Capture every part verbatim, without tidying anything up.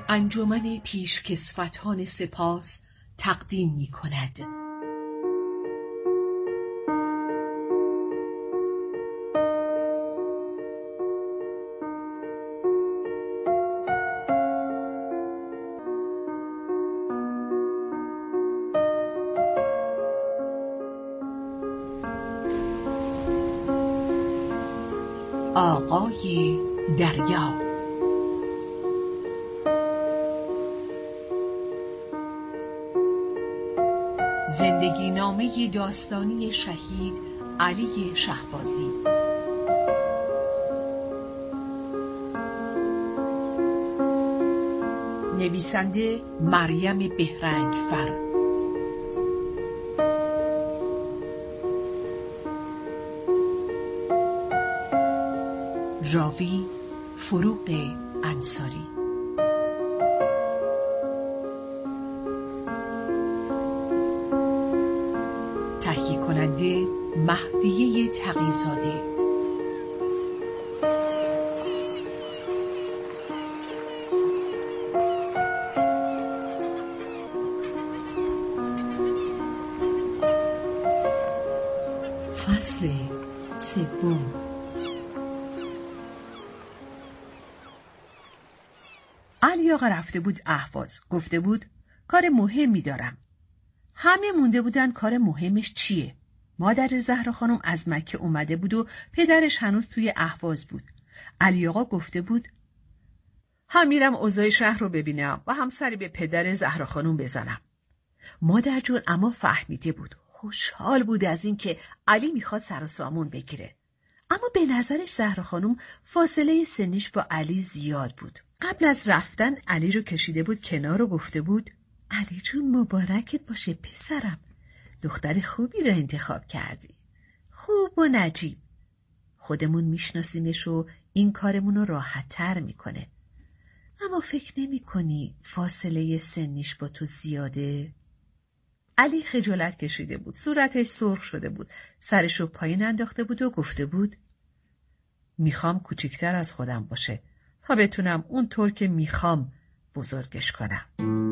انجمن پیشکسوتان سپاس تقدیم می کند. آقای دریا. زندگی نامه داستانی شهید علی شهبازی. نویسنده مریم بهرنگفر. راوی فروغ انصاری. تهیه کننده مهدیه تقی‌زاده. فصل سوم. علی آقا رفته بود اهواز. گفته بود کار مهمی دارم. همه مونده بودن کار مهمش چیه؟ مادر زهرا خانم از مکه اومده بود و پدرش هنوز توی اهواز بود. علی آقا گفته بود هم میرم اوضاع شهر رو ببینم و هم سری به پدر زهرا خانم بزنم. مادر جون اما فهمیده بود، خوشحال بود از این که علی میخواد سر و سامون بگیره. اما به نظرش زهرا خانم فاصله سنیش با علی زیاد بود. قبل از رفتن علی رو کشیده بود کنار و گفته بود علی جون مبارکت باشه پسرم، دختر خوبی رو انتخاب کردی، خوب و نجیب. خودمون میشناسیمش و این کارمون رو راحت تر میکنه. اما فکر نمی کنی فاصله سنیش با تو زیاده؟ علی خجالت کشیده بود، صورتش سرخ شده بود، سرش رو پایین انداخته بود و گفته بود میخوام کوچیکتر از خودم باشه تا بتونم اون طور که میخوام بزرگش کنم.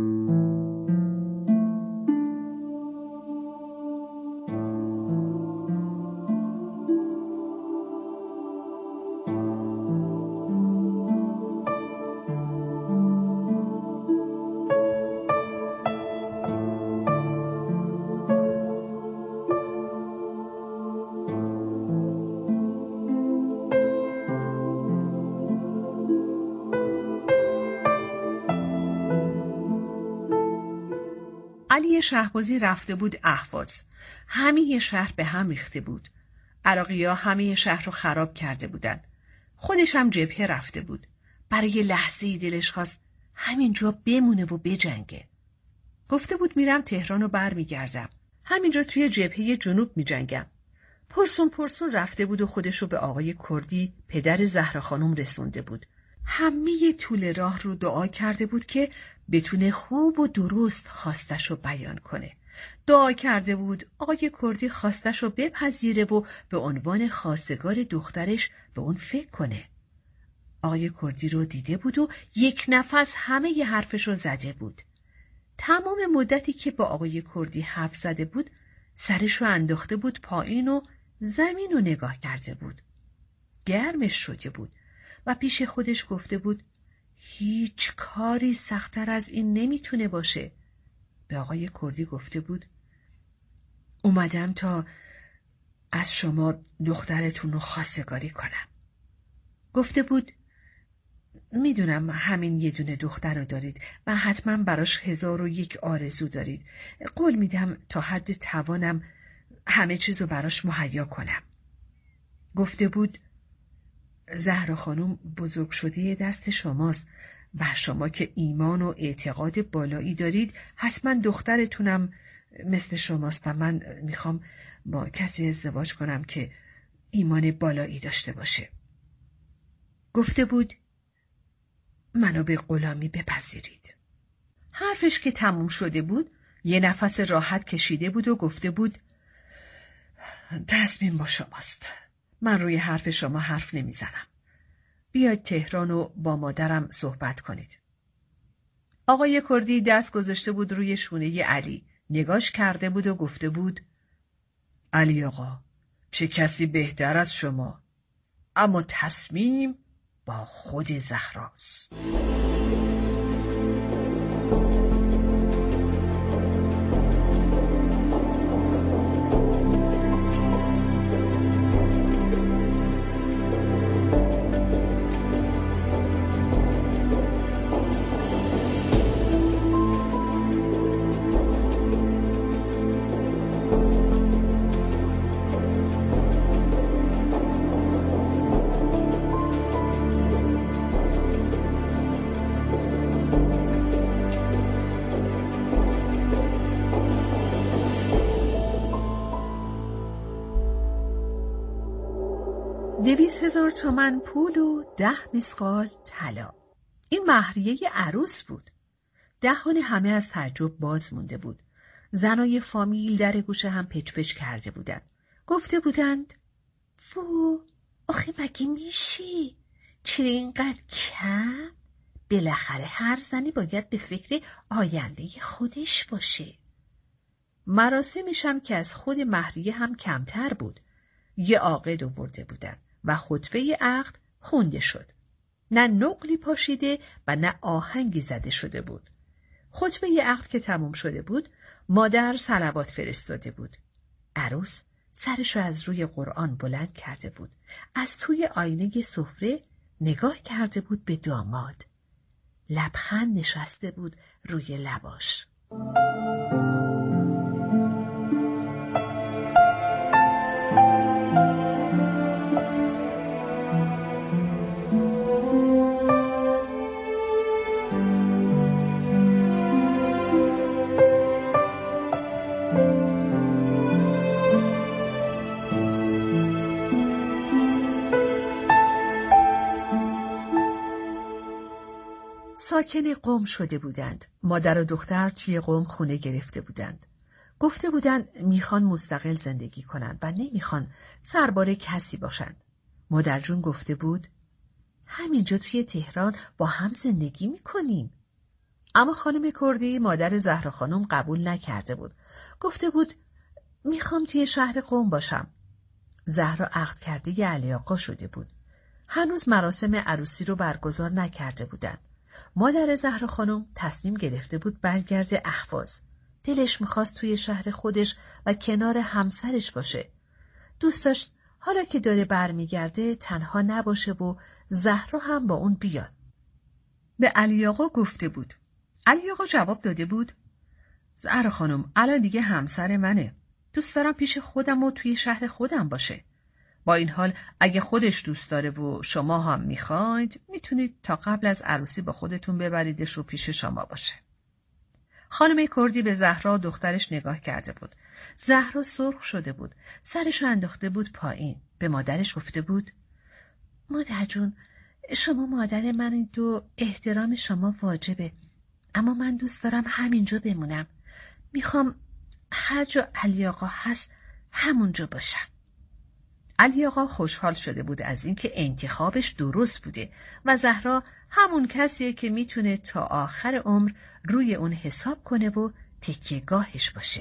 علی شهبازی رفته بود اهواز. همه شهر به هم ریخته بود. عراقی‌ها همه شهر رو خراب کرده بودند. خودش هم جبهه رفته بود. برای لحظه‌ای دلش خواست همینجا بمونه و بجنگه. گفته بود میرم تهران و برمیگردم. همینجا توی جبهه جنوب میجنگم. پرسون پرسون رفته بود و خودش رو به آقای کردی پدر زهرا خانم رسونده بود. همه طول راه رو دعا کرده بود که بتونه خوب و درست خواستش رو بیان کنه. دعا کرده بود آقای کردی خواستش رو بپذیره و به عنوان خواستگار دخترش به اون فکر کنه. آقای کردی رو دیده بود و یک نفس همه ی حرفش رو زده بود. تمام مدتی که با آقای کردی حرف زده بود سرش رو انداخته بود پایین و زمین رو نگاه کرده بود. گرمش شده بود و پیش خودش گفته بود هیچ کاری سخت‌تر از این نمیتونه باشه. به آقای کردی گفته بود اومدم تا از شما دخترتون رو خواستگاری کنم. گفته بود میدونم همین یه دونه دختر رو دارید و حتما براش هزار و یک آرزو دارید. قول میدم تا حد توانم همه چیزو براش مهیا کنم. گفته بود زهرا خانم بزرگ شده دست شماست و شما که ایمان و اعتقاد بالایی دارید حتما دخترتونم مثل شماست و من میخوام با کسی ازدواج کنم که ایمان بالایی داشته باشه. گفته بود منو به غلامی بپذیرید. حرفش که تموم شده بود یه نفس راحت کشیده بود و گفته بود تصمیم با شماست. من روی حرف شما حرف نمیزنم. بیاید تهران و با مادرم صحبت کنید. آقای کردی دست گذاشته بود روی شونه علی، نگاش کرده بود و گفته بود: علی آقا، چه کسی بهتر از شما؟ اما تصمیم با خود زهراست. دویست هزار تومن پول و ده مسقال طلا. این مهریه عروس بود. دهان همه از تعجب باز مونده بود. زنای فامیل در گوشه هم پچ پچ کرده بودند. گفته بودند: فو، آخه مگه میشی؟ چرا اینقدر کم؟ بالاخره هر زنی باید به فکر آینده خودش باشه. مراسمش هم که از خود مهریه هم کمتر بود. یه عاقد آورده بودن و خطبه عقد خونده شد. نه نقلی پاشیده و نه آهنگی زده شده بود. خطبه عقد که تموم شده بود، مادر صلوات فرستاده بود. عروس سرشو از روی قرآن بلند کرده بود. از توی آینه سفره نگاه کرده بود به داماد. لبخند نشسته بود روی لباش. ساکن قم شده بودند. مادر و دختر توی قم خونه گرفته بودند. گفته بودند میخوان مستقل زندگی کنند و نمیخوان سربار کسی باشند. مادر جون گفته بود: همینجا توی تهران با هم زندگی میکنیم. اما خانم کردی، مادر زهرا خانم، قبول نکرده بود. گفته بود: میخوام توی شهر قم باشم. زهرا عقد کرده ی علی آقا شده بود. هنوز مراسم عروسی رو برگزار نکرده بودند. مادر زهرا خانم تصمیم گرفته بود برگرده اهواز. دلش میخواست توی شهر خودش و کنار همسرش باشه. دوست داشت حالا که داره برمیگرده تنها نباشه و زهرا هم با اون بیاد. به علی آقا گفته بود. علی آقا جواب داده بود: زهرا خانم، الان دیگه همسر منه. دوست دارم پیش خودم و توی شهر خودم باشه. با این حال اگه خودش دوست داره و شما هم میخواید، میتونید تا قبل از عروسی با خودتون ببریدش و پیش شما باشه. خانم کردی به زهرا دخترش نگاه کرده بود. زهرا سرخ شده بود. سرش انداخته بود پایین. به مادرش گفته بود: مادر جون، شما مادر منید و احترام شما واجبه. اما من دوست دارم همینجا بمونم. میخوام هر جا علی آقا هست همونجا باشم. علی آقا خوشحال شده بود از اینکه انتخابش درست بوده و زهرا همون کسیه که میتونه تا آخر عمر روی اون حساب کنه و تکیه‌گاهش باشه.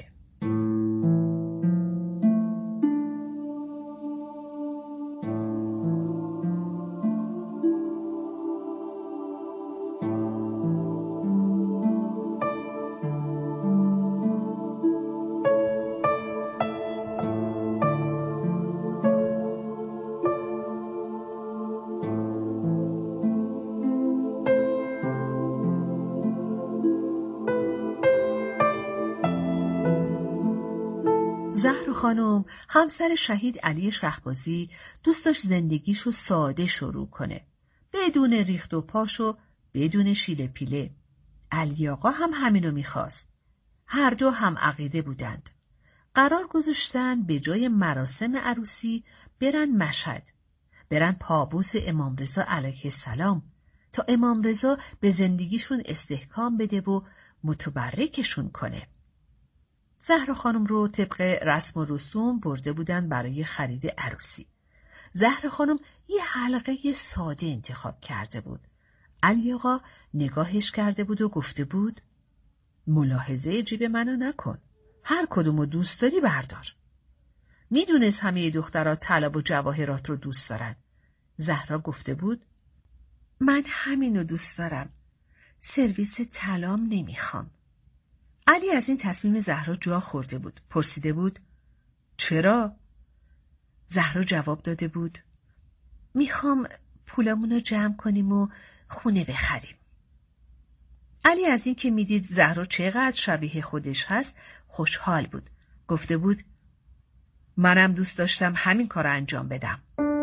زهرا خانم، همسر شهید علی شهبازی، دوست داشت زندگیشو ساده شروع کنه. بدون ریخت و پاش و بدون شیله پیله. علی آقا هم همینو میخواست. هر دو هم عقیده بودند. قرار گذاشتن به جای مراسم عروسی برن مشهد. برن پابوس امام رضا علیه السلام تا امام رضا به زندگیشون استحکام بده و متبرکشون کنه. زهرا خانم رو طبق رسم و رسوم برده بودن برای خرید عروسی. زهرا خانم یه حلقه ساده انتخاب کرده بود. علی آقا نگاهش کرده بود و گفته بود ملاحظه جیب منو نکن. هر کدومو دوست داری بردار. میدونست همه دخترها طلا و جواهرات رو دوست دارن. زهرا گفته بود من همینو دوست دارم. سرویس طلام نمیخوام. علی از این تصمیم زهرا جا خورده بود. پرسیده بود چرا؟ زهرا جواب داده بود میخوام پولمونو جمع کنیم و خونه بخریم. علی از این که میدید زهرا چقدر شبیه خودش هست خوشحال بود. گفته بود منم دوست داشتم همین کار انجام بدم.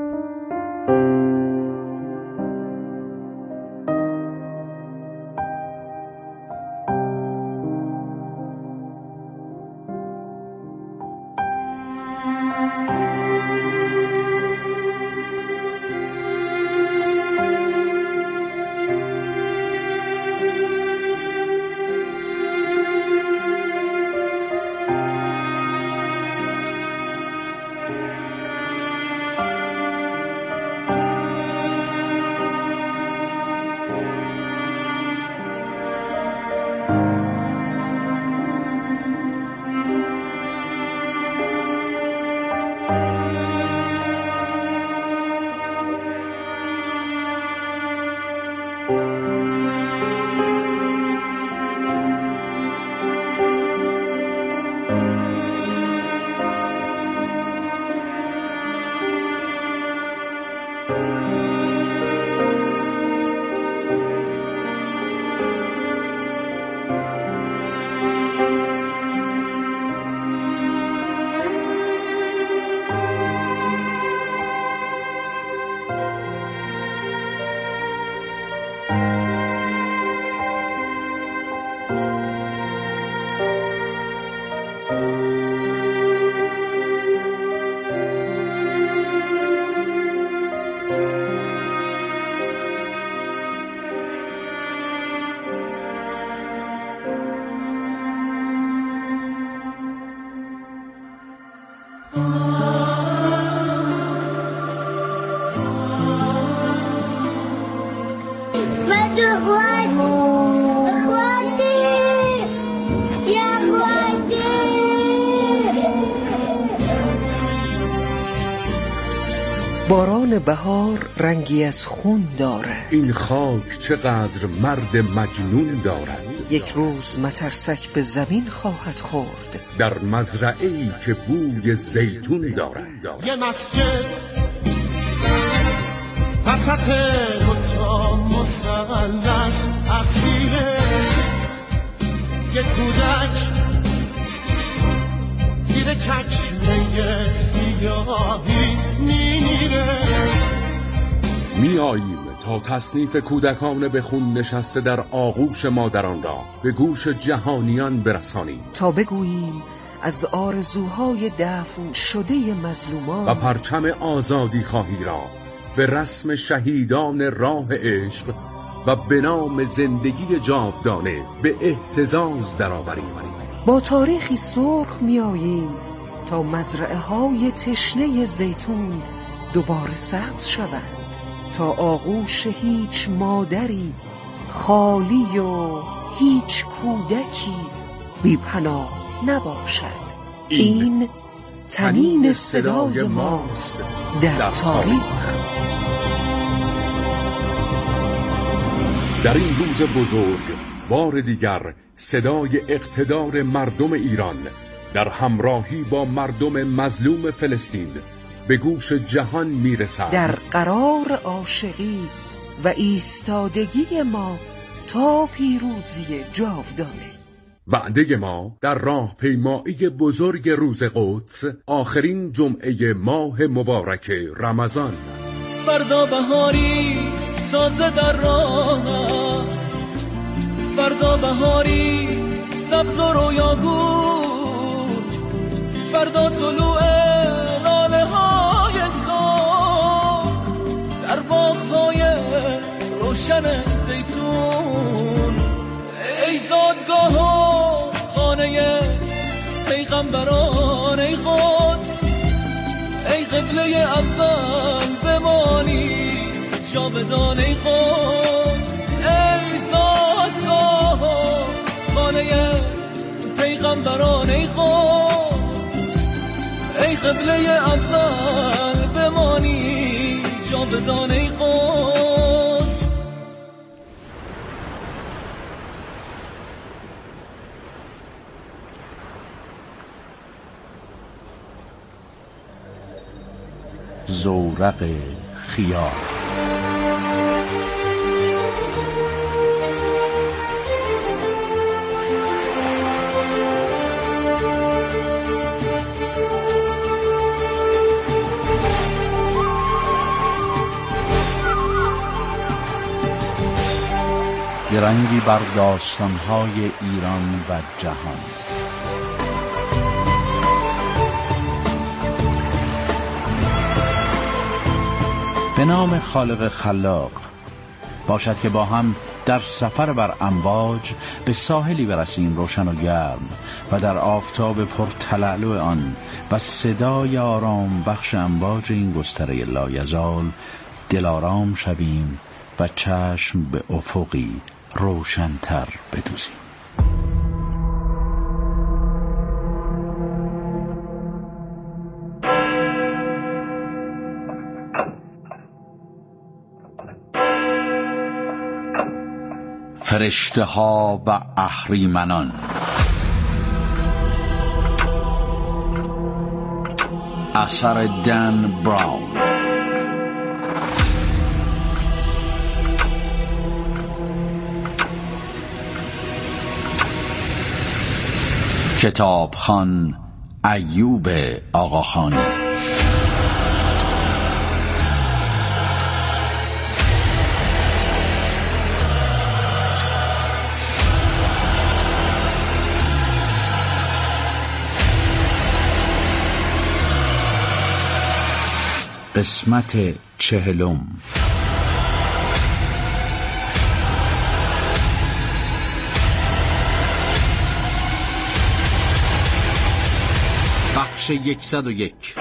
باران بهار رنگی از خون دارد. این خاک چقدر مرد مجنون دارد. یک روز مترسک به زمین خواهد خورد در مزرعه‌ای که بوی زیتون دارد. یه مسجد وسط دوتا مثلث اسیره، یه کودک زیر چکمه سیاهی میمیره. میاییم تا تصنیف کودکان به خون نشسته در آغوش مادران را به گوش جهانیان برسانیم، تا بگوییم از آرزوهای دفن شده مظلومان و پرچم آزادی خواهی را به رسم شهیدان راه عشق و به نام زندگی جاودانه به اهتزاز درآوریم. با تاریخی سرخ میاییم تا مزرعه های تشنه زیتون دوباره سبز شوند، تا آغوش هیچ مادری خالی و هیچ کودکی بی پناه نباشد. این, این تنین صدای ماست در, در تاریخ. در این روز بزرگ بار دیگر صدای اقتدار مردم ایران در همراهی با مردم مظلوم فلسطین به گوش جهان میرسد. در قرار عاشقی و ایستادگی ما تا پیروزی جاودانه. وعده ما در راه پیمایی بزرگ روز قدس، آخرین جمعه ماه مبارک رمضان. فردا بهاری سازه در راه است، فردا بهاری سبز و رویاگوش، فردا طلوع لاله های سرخ در باغ‌های روشن زیتون. ای زادگاه و خانه پیغمبران، ای قدس، ای قبله اول بمانی جاودان، ای قدس. پیغمبران ای خود، ای قبله اول بمانی جاودان ای خود. زورق خیال. درنگی بر داستان‌های ایران و جهان. به نام خالق خلاق. باشد که با هم در سفر بر امواج به ساحلی برسیم روشن و گرم و در آفتاب پر تلالو آن و صدای آرام بخش امواج این گستره لایزال دلارام شویم و چشم به افقی روشن‌تر بدوزیم. فرشته ها و اهریمنان. اثر دن براون. کتابخوان ایوب آقاخانی. قسمت چهلم. بخش یکصد و یک.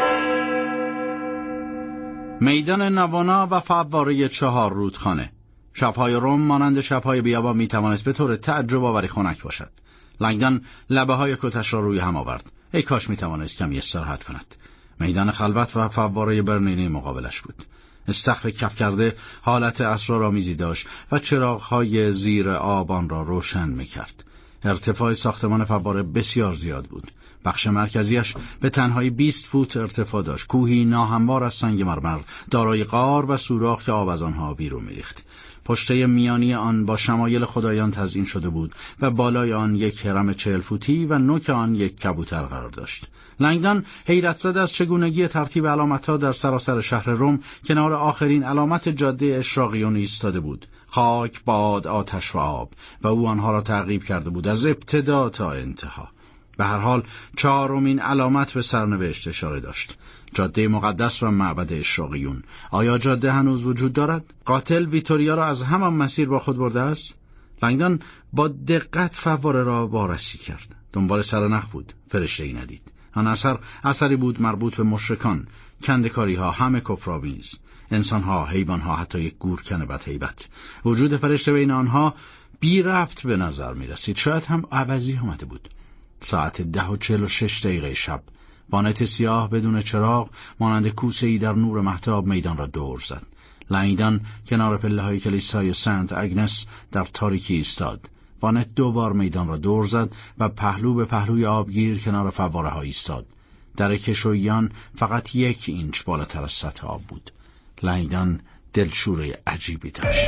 میدان نوانا و فواره چهار رودخانه. شب‌های روم مانند شب‌های بیابان میتوانست به طور تعجب آوری خنک باشد. لنگدان لبه های کتش را روی هم آورد. ای کاش میتوانست کمی استراحت کند. میدان خلوت و فواره برنینه مقابلش بود. استخر کف کرده حالت اسرارآمیزی داشت و چراغ‌های زیر آب آن را روشن می‌کرد. ارتفاع ساختمان فواره بسیار زیاد بود. بخش مرکزیش به تنهایی بیست فوت ارتفاع داشت. کوهی ناهموار از سنگ مرمر دارای غار و سوراخ که آب از آنها بیرون می‌ریخت. پشته میانی آن با شمایل خدایان تزیین شده بود و بالای آن یک هرم چهل فوتی و نوک آن یک کبوتر قرار داشت. لنگدان حیرت زده از چگونگی ترتیب علامت‌ها در سراسر شهر روم کنار آخرین علامت جاده اشراقیون ایستاده بود. خاک، باد، آتش و آب، و او آنها را تعقیب کرده بود از ابتدا تا انتها. به هر حال چهارمین علامت به سرنوشت اشاره داشت: جاده مقدس و معبد اشراقیون. آیا جاده هنوز وجود دارد؟ قاتل ویتوریا را از همان مسیر با خود برده است؟ لنگدان با دقت فواره را وارسی کرد. دنبال سرنخ بود. فرشته‌ای ندید. آن اثر اثری بود مربوط به مشرکان، کندکاری ها، همه کفرآمیز. انسان ها، حیوان ها، حتی یک گورکن بدهیبت. وجود فرشته بین آنها بی ربط به نظر می رسید. شاید هم عوضی آمده بود. ساعت ده و چهل و شش دقیقه شب، وانت سیاه بدون چراغ مانند کوسه‌ای در نور مهتاب میدان را دور زد. لنگدان کنار پله های کلیسای سنت اگنس در تاریکی ایستاد. وانت دو بار میدان را دور زد و پهلو به پهلوی آبگیر کنار فواره ها ایستاد. در کشویان فقط یک اینچ بالاتر از سطح آب بود. لنگدان دلشوره عجیبی داشت.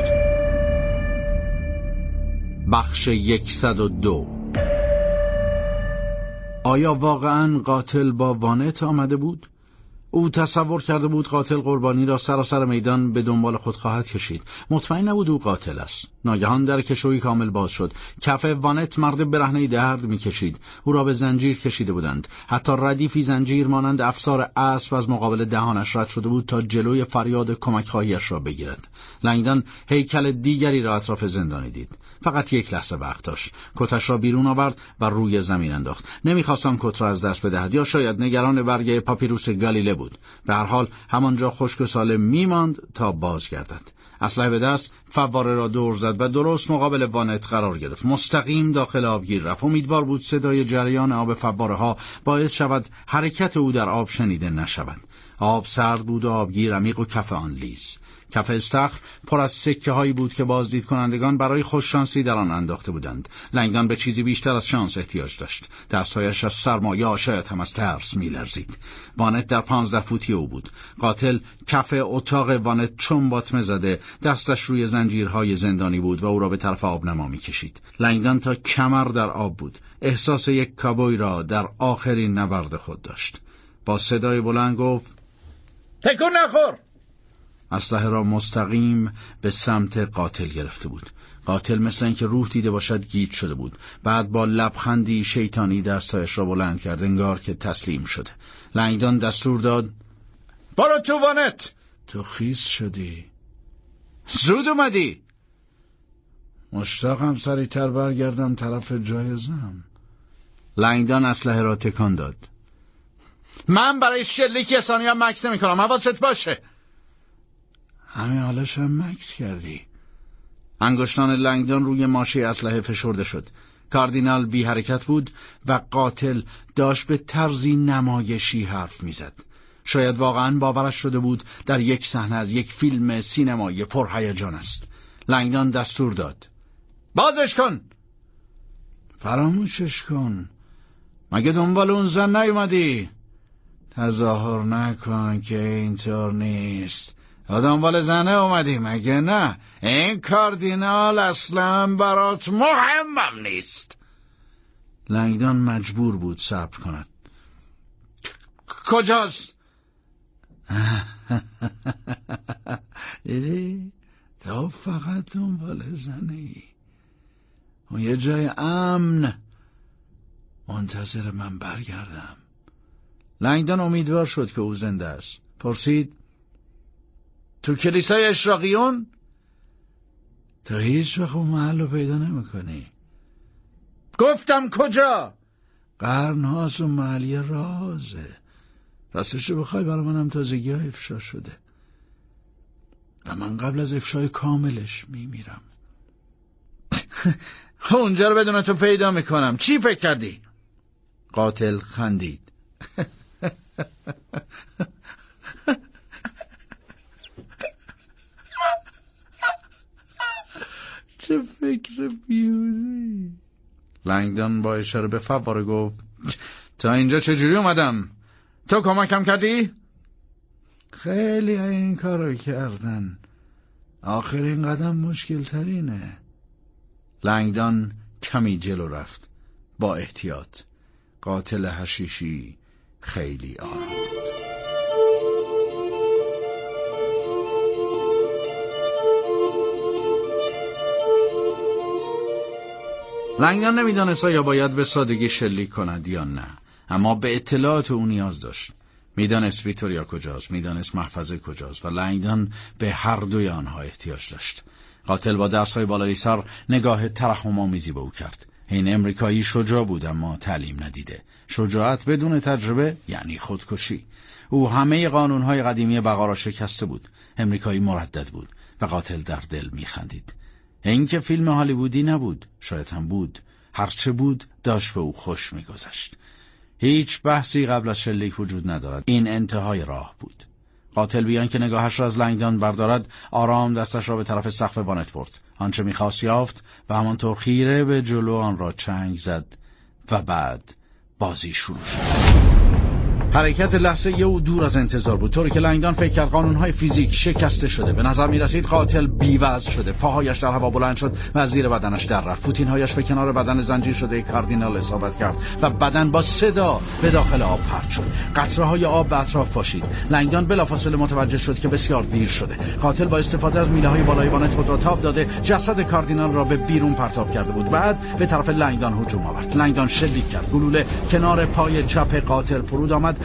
بخش یکصد و دو. آیا واقعاً قاتل با وانت آمده بود؟ او تصور کرده بود قاتل قربانی را سراسر میدان به دنبال خود خواهد کشید. مطمئن نبود او قاتل است. ناگهان در کشویی کامل باز شد. کف وانت مرد برهنه درد می‌کشید. او را به زنجیر کشیده بودند. حتی ردیفی زنجیر مانند افسار اسب از مقابل دهانش رد شده بود تا جلوی فریاد کمک‌خواهیش را بگیرد. لنگدان هیکل دیگری را اطراف زندانی دید. فقط یک لحظه وقت داشت. کتش را بیرون آورد و روی زمین انداخت. نمی‌خواست آن کت را از دست بدهد، یا شاید نگران برگ پاپیروس گالیله بود. به هر حال همانجا خشک و سالم می‌ماند تا بازگردد. اسلحه به دست فواره را دور زد و درست مقابل وانت قرار گرفت. مستقیم داخل آبگیر رفت. امیدوار بود صدای جریان آب فواره ها باعث شود حرکت او در آب شنیده نشود. آب سرد بود و آبگیر عمیق و کف آن لیز. کف استخر پر از سکه هایی بود که بازدید کنندگان برای خوششانسی در آن انداخته بودند. لنگدان به چیزی بیشتر از شانس احتیاج داشت. دستهایش از سرما یا شاید هم از ترس می‌لرزید. وانت در پانزده فوتی او بود. قاتل کف اتاق وانت چون باطمه زده دستش روی زنجیرهای زندانی بود و او را به طرف آبنما می‌کشید. لنگدان تا کمر در آب بود. احساس یک کابوی را در آخرین نبرد خود داشت. با صدای بلند گفت: تکون نخور! اسلحه را مستقیم به سمت قاتل گرفته بود. قاتل مثل اینکه روح دیده باشد گیج شده بود. بعد با لبخندی شیطانی دستایش را بلند کرد انگار که تسلیم شده. لنگدان دستور داد: برو تو وانت! تو خیس شدی؟ زود اومدی؟ مشتاقم سریعتر برگردم طرف جایزم. لنگدان اسلحه را تکان داد. من برای شلیک یه ثانیه هم مکس نمی کنم، حواست باشه. همین حالش هم مکس کردی. انگشتان لنگدان روی ماشه اسلحه فشرده شد. کاردینال بی حرکت بود و قاتل داشت به طرزی نمایشی حرف میزد. شاید واقعا باورش شده بود در یک صحنه از یک فیلم سینمایی پرهیجان است. لنگدان دستور داد: بازش کن! فراموشش کن. مگه دنبال اون زن نیومدی؟ تظاهر نکن که اینطور نیست. دنبال زنه اومدی مگه نه؟ این کاردینال اصلا برات مهمم نیست. لنگدان مجبور بود صبر کند. کجاست؟ دیدی؟ تو فقط دنبال زنه ای. اون یه جای امن منتظر من برگردم. لنگدان امیدوار شد که او زنده است. پرسید: تو کلیسای اشراقیون؟ تو هیچ وقت اون محل رو پیدا نمی کنی. گفتم کجا؟ قرن هاست اون محلی رازه. راستشو بخوای برای منم تازگی ها افشا شده و من قبل از افشای کاملش می میرم. اونجا رو بدون تو پیدا میکنم. چی فکر کردی؟ قاتل خندید. چه فکر بیهوده‌ای. لنگدان با اشاره به فواره گفت: تا اینجا چجوری اومدم؟ تو کمکم کردی؟ خیلی این کارو کردن. آخرین قدم مشکل ترینه. لنگدان کمی جلو رفت با احتیاط. قاتل حشیشی خیلی آرام بود. لنگدان نمیدانست یا باید به سادگی شلیک کند یا نه، اما به اطلاعات او نیاز داشت. میدانست ویتوریا کجاست، میدانست محفظه کجاست و لنگدان به هر دوی آنها احتیاج داشت. قاتل با دستهای بالای سر نگاه ترحم‌آمیزی به او کرد. این امریکایی شجاع بود اما تعلیم ندیده. شجاعت بدون تجربه یعنی خودکشی. او همه قانونهای قدیمی بقا را شکسته بود. امریکایی مردد بود و قاتل در دل میخندید. این که فیلم هالیوودی نبود، شاید هم بود. هرچه بود داشت به او خوش میگذشت. هیچ بحثی قبل از شلیک وجود ندارد. این انتهای راه بود. قاتل بیان که نگاهش را از لنگدان بردارد، آرام دستش را به طرف سقف وانت برد. آنچه می‌خواست یافت و همانطور خیره به جلو آن را چنگ زد و بعد بازی شروع شد. حرکت لحظه او دور از انتظار بود، طوری که لنگدان فکر کرد قانونهای فیزیک شکسته شده. به نظر می رسید قاتل بی‌وزن شده. پاهایش در هوا بلند شد و از زیر بدنش در رفت. پوتینهایش به کنار بدن زنجیر شده کاردینال اصابت کرد و بدن با صدا به داخل آب پرت شد. قطره‌های آب به اطراف پاشید. لنگدان بلافاصله متوجه شد که بسیار دیر شده. قاتل با استفاده از میله‌های بالای وانت خود را تاب داده، جسد کاردینال را به بیرون پرتاب کرده بود. بعد به طرف لنگدان هجوم آورد. لنگدان شلیک کرد. گلوله کنار پای چپ قاتل فرود آمد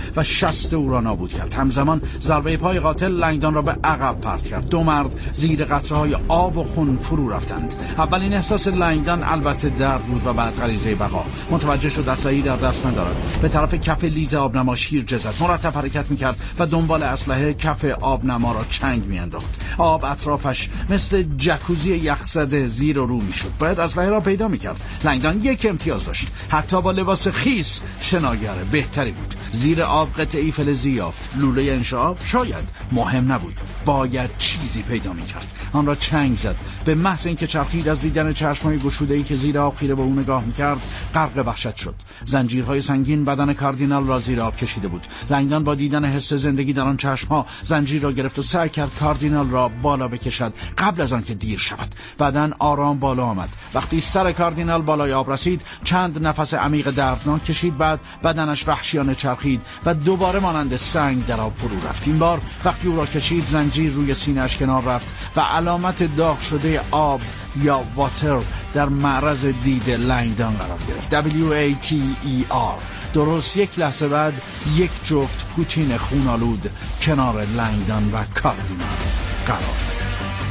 و شست او را نابود کرد. همزمان ضربه پای قاتل لنگدان را به عقب پرت کرد. دو مرد زیر قطره‌های آب و خون فرو رفتند. اولین احساس لنگدان البته درد بود و بعد غریزه بقا. متوجه شد اسلحه‌ای در دست ندارد. به طرف کف لیز آبنما شیر جزد. مرتب حرکت می‌کرد و دنبال اسلحه کف آبنما را چنگ می‌انداخت. آب اطرافش مثل جکوزی یخزده زیر و رو می‌شد. باید اسلحه را پیدا می‌کرد. لنگدان یک امتیاز داشت. حتی با لباس خیس شناگر بهتری بود. زیر آب قطعه‌ای فلزی یافت. لوله انشعاب شاید مهم نبود. باید چیزی پیدا می‌کرد. آن را چنگ زد. به محض اینکه چرخید از دیدن چشم‌های گشوده‌ای که زیر آب خیره به او نگاه می‌کرد غرق وحشت شد. زنجیرهای سنگین بدن کاردینال را زیر آب کشیده بود. لنگدان با دیدن حس زندگی در آن چشم‌ها زنجیر را گرفت و سعی کرد کاردینال را بالا بکشد قبل از آنکه دیر شود. بعداً آرام بالا آمد. وقتی سر کاردینال بالای آب رسید چند نفس عمیق دردناک کشید. بعد بدنش وحشیانه چرخید و دوباره مانند سنگ در آب فرو رفت. این بار وقتی او را کشید زنجیر روی سینه‌اش کنار رفت و علامت داغ شده آب یا واتر در معرض دید لنگدان قرار گرفت. دبلیو ای تی ای آر. درست یک لحظه بعد یک جفت پوتین خونالود کنار لنگدان و کاردینال قرار گرفت.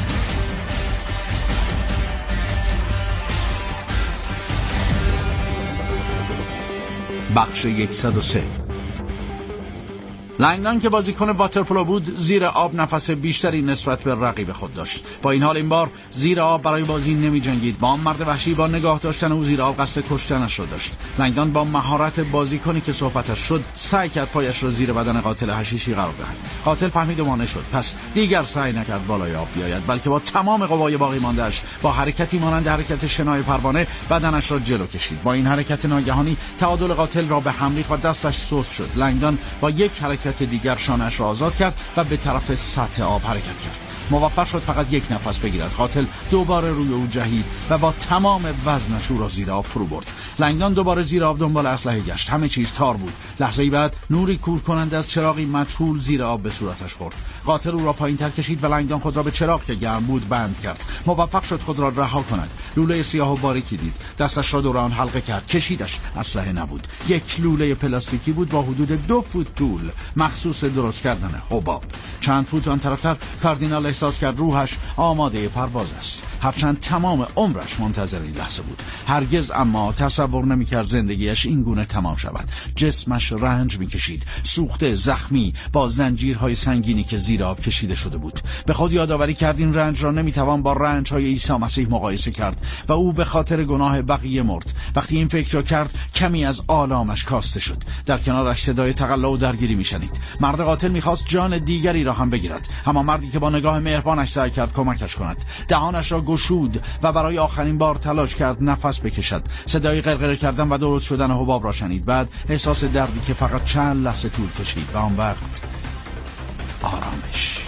بخش صد و سه. لنگدان که بازیکن واترپولو بود زیر آب نفس بیشتری نسبت به رقیب خود داشت. با این حال این بار زیر آب برای بازی نمی جنگید. با آن مرد وحشی با نگاه داشتن او زیر آب قصد کشتنش را داشت. لنگدان با مهارت بازیکنی که صحبتش شد سعی کرد پایش را زیر بدن قاتل حشیشی قرار دهد. قاتل فهمید و مانع شد. پس دیگر سعی نکرد بالای آب بیاید بلکه با تمام قوای باقی مانده‌اش با حرکتی مانند حرکت شنای پروانه بدنش را جلو کشید. با این حرکت ناگهانی تعادل قاتل را به هم ریخت و دستش سست شد. لنگدان با یک حرکت دیگر شانه‌اش را آزاد کرد و به طرف سطح آب حرکت کرد. موفق شد فقط یک نفس بگیرد. قاتل دوباره روی او جهید و با تمام وزنش او را زیر آب فرو برد. لنگدان دوباره زیر آب دنبال اسلحه گشت. همه چیز تار بود. لحظه‌ای بعد نوری کور کننده از چراغی مجهول زیر آب به صورتش خورد. قاتل او را پایین‌تر کشید و لنگدان خود را به چراغ که گرم بود بند کرد. موفق شد خود را رها کند. لوله سیاه و باریکی دید. دستش را دور آن حلقه کرد. کشیدش. اسلحه نبود. یک لوله پلاستیکی بود با حدود دو فوت طول مخصوص درست کردن حباب. چند فوت آن طرفتر کاردینال احساس کرد روحش آماده پرواز است. هرچند تمام عمرش منتظر این لحظه بود. هرگز اما تصور نمی‌کرد زندگیش این گونه تمام شود. جسمش رنج می‌کشید، سوخته، زخمی، با زنجیرهای سنگینی که زیر آب کشیده شده بود. به خود یادآوری کرد این رنج را نمی‌توان با رنج‌های عیسی مسیح مقایسه کرد و او به خاطر گناه بقیه مرد. وقتی این فکر را کرد کمی از آلامش کاسته شد. در کنارش صدای تقلا و درگیری می‌شنید. مرد قاتل می‌خواست جان دیگری را هم بگیرد، اما مردی که با نگاه مهربانش سعی کرد کمکش کند دهانش را گشود و برای آخرین بار تلاش کرد نفس بکشد. صدای غرغره کردن و درست شدن حباب را شنید. بعد احساس دردی که فقط چند لحظه طول کشید و آن وقت آرامش.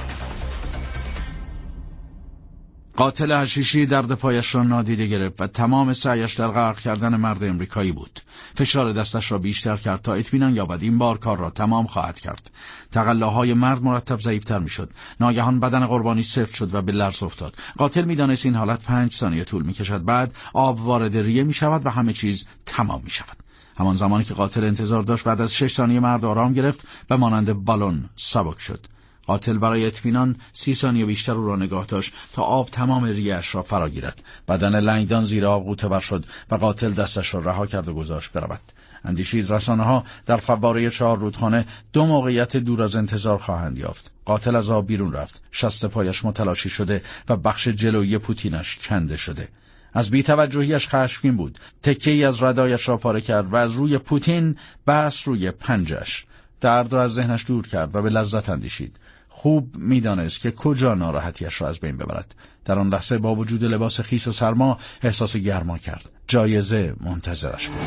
قاتل حشیشی درد پایش را نادیده گرفت و تمام سعیش در غرق کردن مرد امریکایی بود. فشار دستش را بیشتر کرد تا اطمینان یابد این بار کار را تمام خواهد کرد. تقلاهای مرد مرتب ضعیف‌تر می‌شد. ناگهان بدن قربانی سفت شد و به لرز افتاد. قاتل می‌دانست این حالت پنج ثانیه طول می‌کشد. بعد آب وارد ریه می‌شود و همه چیز تمام می‌شود. همان زمانی که قاتل انتظار داشت بعد از شش ثانیه مرد آرام گرفت و مانند بالون سبک شد. قاتل برای اطمینان سی ثانیه بیشتر او را نگاه داشت تا آب تمام ریه‌اش را فرا گیرد. بدن لنگدان زیر آب غوطه‌ور شد و قاتل دستش را رها کرد و گذاشت برود. اندیشید رسانه‌ها در فواره چهار رودخانه دو موقعیت دور از انتظار خواهند یافت. قاتل از آب بیرون رفت. شست پایش متلاشی شده و بخش جلویی پوتینش کنده شده. از بی‌توجهیش خشمگین بود. تکه‌ای از ردایش را پاره کرد و از روی پوتین بس روی پنجش. درد را از ذهنش دور کرد و به لذت اندیشید. خوب می‌دانست که کجا ناراحتیش را از بین ببرد. در آن لحظه با وجود لباس خیس و سرما احساس گرما کرد. جایزه منتظرش بود.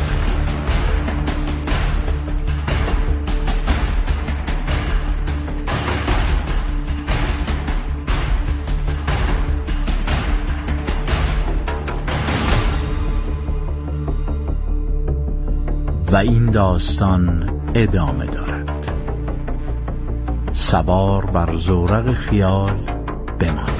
و این داستان ادامه دارد. سوار بر زورق خیال بمان.